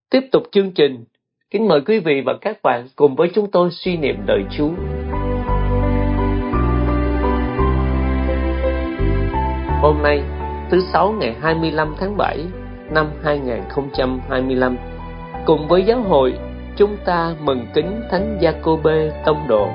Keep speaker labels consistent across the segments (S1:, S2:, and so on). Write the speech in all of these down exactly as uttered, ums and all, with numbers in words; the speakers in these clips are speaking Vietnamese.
S1: Tiếp tục chương trình, kính mời quý vị và các bạn cùng với chúng tôi suy niệm lời Chúa. Hôm nay, thứ Sáu ngày hai mươi lăm tháng bảy năm hai nghìn không trăm hai mươi lăm, cùng với giáo hội, chúng ta mừng kính Thánh Giacôbê Tông Đồ.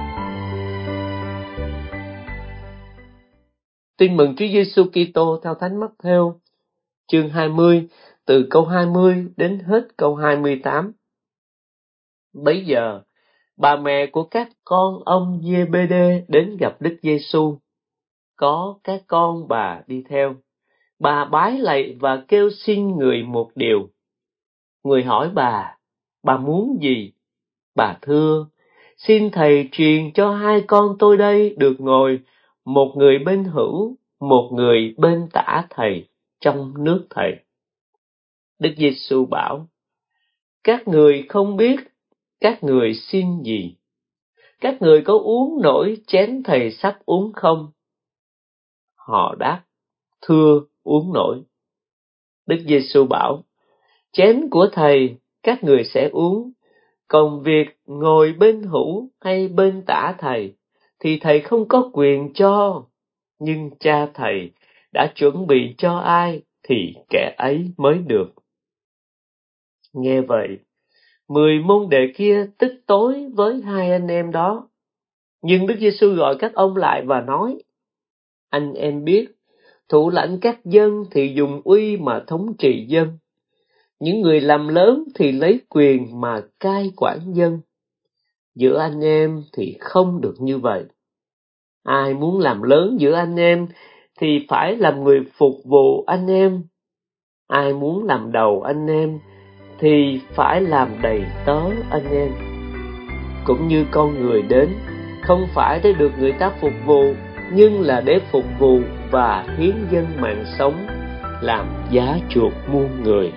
S1: Tin mừng Chúa Giêsu Kitô theo Thánh Mắc-thêu, chương hai mươi, từ câu hai mươi đến hết câu hai mươi tám. Bấy giờ, bà mẹ của các con ông Giê-bê-đê đến gặp Đức Giêsu. Có các con bà đi theo. Bà bái lạy và kêu xin người một điều. Người hỏi bà, bà muốn gì? Bà thưa, xin thầy truyền cho hai con tôi đây được ngồi, một người bên hữu, một người bên tả thầy, trong nước thầy. Đức Giêsu bảo, các người không biết các người xin gì. Các người có uống nổi chén thầy sắp uống không? Họ đáp, thưa uống nổi. Đức Giêsu bảo, chén của thầy các người sẽ uống, còn việc ngồi bên hữu hay bên tả thầy thì thầy không có quyền cho, nhưng cha thầy đã chuẩn bị cho ai thì kẻ ấy mới được. Nghe vậy, mười môn đệ kia tức tối với hai anh em đó. Nhưng Đức Giêsu gọi các ông lại và nói, anh em biết, thủ lãnh các dân thì dùng uy mà thống trị dân. Những người làm lớn thì lấy quyền mà cai quản dân. Giữa anh em thì không được như vậy. Ai muốn làm lớn giữa anh em thì phải làm người phục vụ anh em. Ai muốn làm đầu anh em thì phải làm đầy tớ anh em. Cũng như con người đến, không phải để được người ta phục vụ, nhưng là để phục vụ và hiến dâng mạng sống, làm giá chuộc muôn người.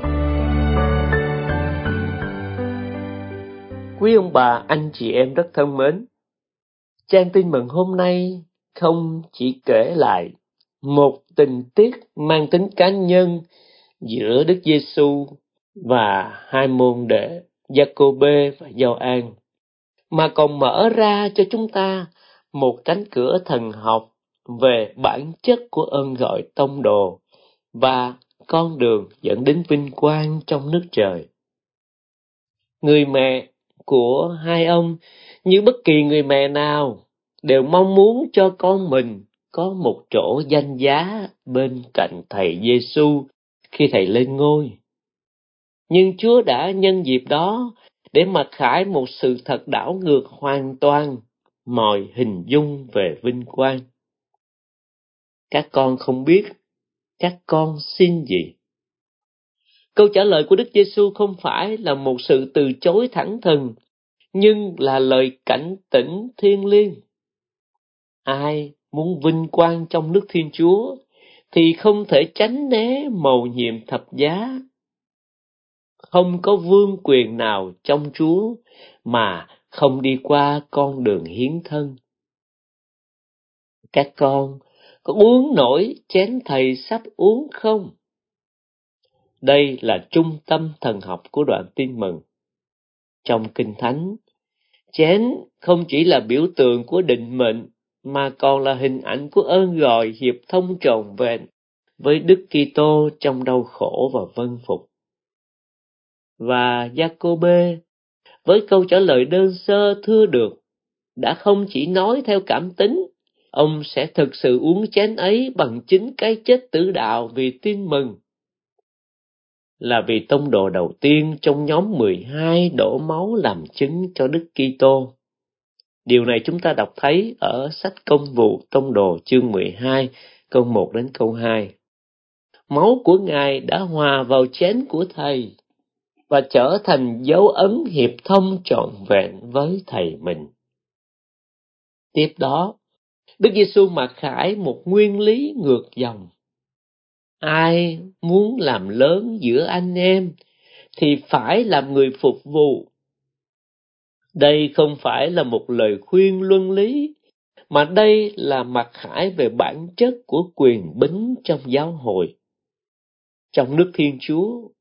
S1: Quý ông bà, anh chị em rất thân mến, trang tin mừng hôm nay không chỉ kể lại một tình tiết mang tính cá nhân giữa Đức Giêsu và hai môn đệ Giacôbê và Gioan, mà còn mở ra cho chúng ta một cánh cửa thần học về bản chất của ơn gọi tông đồ và con đường dẫn đến vinh quang trong nước trời. Người mẹ của hai ông, như bất kỳ người mẹ nào, đều mong muốn cho con mình có một chỗ danh giá bên cạnh thầy Giêsu khi thầy lên ngôi. Nhưng Chúa đã nhân dịp đó để mặc khải một sự thật đảo ngược hoàn toàn mọi hình dung về vinh quang. Các con không biết các con xin gì. Câu trả lời của Đức Giêsu không phải là một sự từ chối thẳng thừng, nhưng là lời cảnh tỉnh thiêng liêng. Ai muốn vinh quang trong nước Thiên Chúa thì không thể tránh né mầu nhiệm thập giá. Không có vương quyền nào trong Chúa mà không đi qua con đường hiến thân. Các con có uống nổi chén thầy sắp uống không? Đây là trung tâm thần học của đoạn tin mừng. Trong Kinh Thánh, chén không chỉ là biểu tượng của định mệnh mà còn là hình ảnh của ơn gọi hiệp thông trọn vẹn với Đức Kitô trong đau khổ và vâng phục. Và Giacôbê với câu trả lời đơn sơ thưa được đã không chỉ nói theo cảm tính, ông sẽ thực sự uống chén ấy bằng chính cái chết tử đạo vì tin mừng. Là vì tông đồ đầu tiên trong nhóm mười hai đổ máu làm chứng cho Đức Kitô. Điều này chúng ta đọc thấy ở sách Công vụ Tông đồ chương mười hai, câu một đến câu hai. Máu của Ngài đã hòa vào chén của Thầy và trở thành dấu ấn hiệp thông trọn vẹn với Thầy mình. Tiếp đó, Đức Giêsu mặc khải một nguyên lý ngược dòng. Ai muốn làm lớn giữa anh em thì phải làm người phục vụ. Đây không phải là một lời khuyên luân lý, mà đây là mặc khải về bản chất của quyền bính trong giáo hội. Trong nước Thiên Chúa,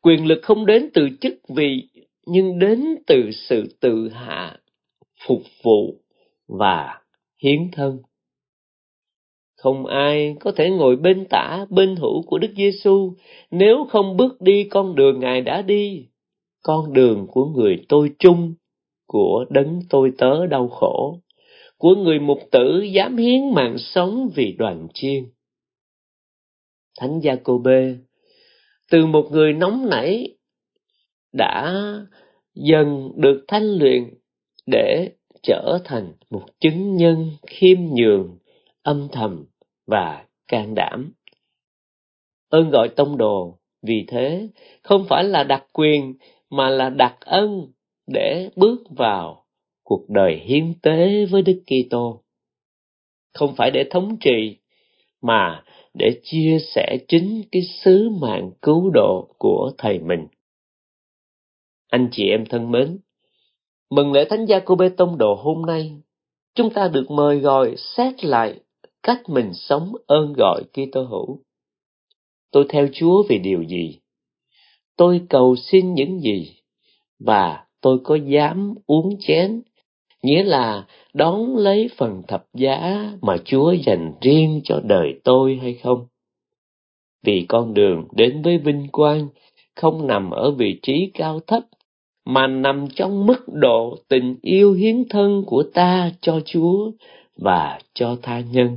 S1: Quyền lực không đến từ chức vị, nhưng đến từ sự tự hạ, phục vụ và hiến thân. Không ai có thể ngồi bên tả bên hữu của Đức Giêsu nếu không bước đi con đường Ngài đã đi, con đường của người tôi trung, của đấng tôi tớ đau khổ, của người mục tử dám hiến mạng sống vì đoàn chiên. Thánh Gia-cô-bê, từ một người nóng nảy, đã dần được thanh luyện để trở thành một chứng nhân khiêm nhường, âm thầm và can đảm. Ơn gọi tông đồ, vì thế, không phải là đặc quyền, mà là đặc ân để bước vào cuộc đời hiến tế với Đức Kitô. Không phải để thống trị, mà để chia sẻ chính cái sứ mạng cứu độ của Thầy mình. Anh chị em thân mến, mừng lễ Thánh Gia-cô-bê tông đồ hôm nay, chúng ta được mời gọi xét lại cách mình sống ơn gọi Kitô hữu. Tôi theo Chúa vì điều gì? Tôi cầu xin những gì? Và tôi có dám uống chén, nghĩa là đón lấy phần thập giá mà Chúa dành riêng cho đời tôi hay không? Vì con đường đến với vinh quang không nằm ở vị trí cao thấp, mà nằm trong mức độ tình yêu hiến thân của ta cho Chúa và cho tha nhân.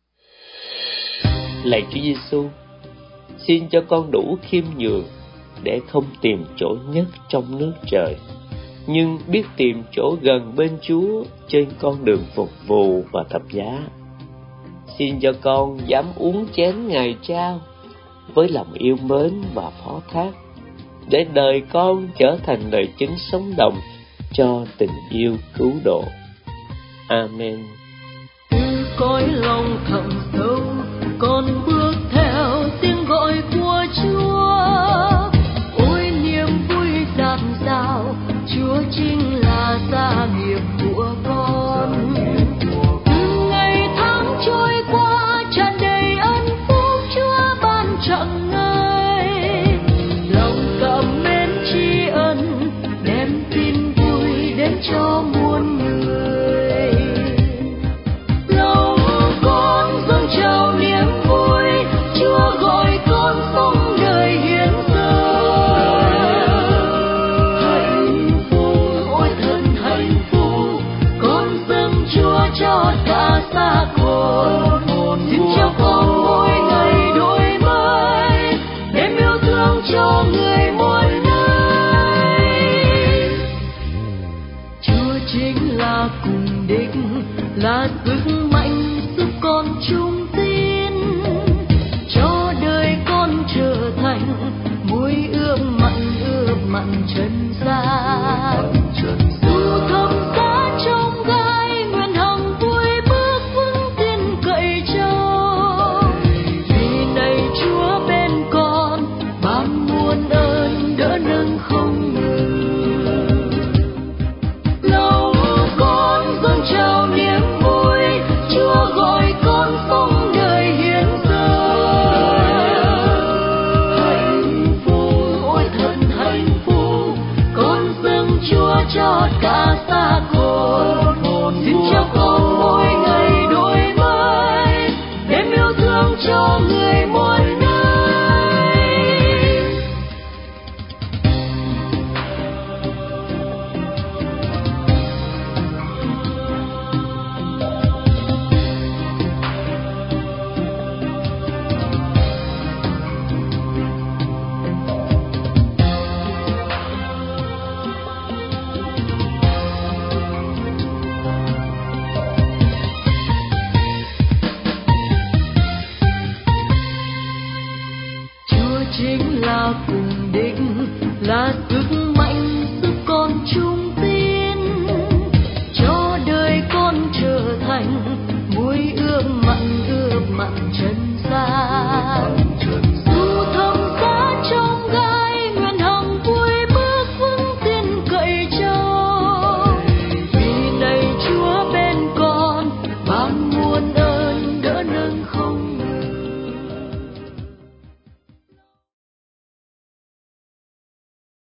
S1: Lạy Chúa Giêsu, xin cho con đủ khiêm nhường để không tìm chỗ nhất trong nước trời, nhưng biết tìm chỗ gần bên Chúa trên con đường phục vụ và thập giá. Xin cho con dám uống chén Ngài trao với lòng yêu mến và phó thác, để đời con trở thành đời chứng sống động cho tình yêu cứu độ. Amen.
S2: Từ cõi lòng thẳm sâu, con bước theo tiếng gọi của Chúa. Ôi niềm vui dạt dào, Chúa chính là gia nghiệp của con. Từng ngày tháng trôi qua tràn đầy ân phúc Chúa ban trọn ngày. Lòng cảm mến tri ân, đem tin vui đến cho muôn người. Lòng con dâng trào niềm vui, Chúa gọi con sống đời hiến dâng. Hạnh phúc, ôi thật hạnh phúc, con dâng Chúa cho cả xác hồn. Xin cho con mỗi ngày đổi mới, đem yêu thương cho người muôn nơi. Chúa chính là cùng đích, là sức mạnh giúp con trung tín, cho đời con trở thành muối ươm mặn ươm mặn chân gian. Dù thầm giá trong gai, nguyện hằng vui bước vững tin cậy trông. Vì này Chúa bên con, ban muôn ơn đỡ nâng không ngừng. Lòng con dâng trào niềm vui, Chúa gọi con sống đời hiến dâng. Hạnh phúc, ôi thật hạnh phúc, con dâng Chúa cho cả xác hồn.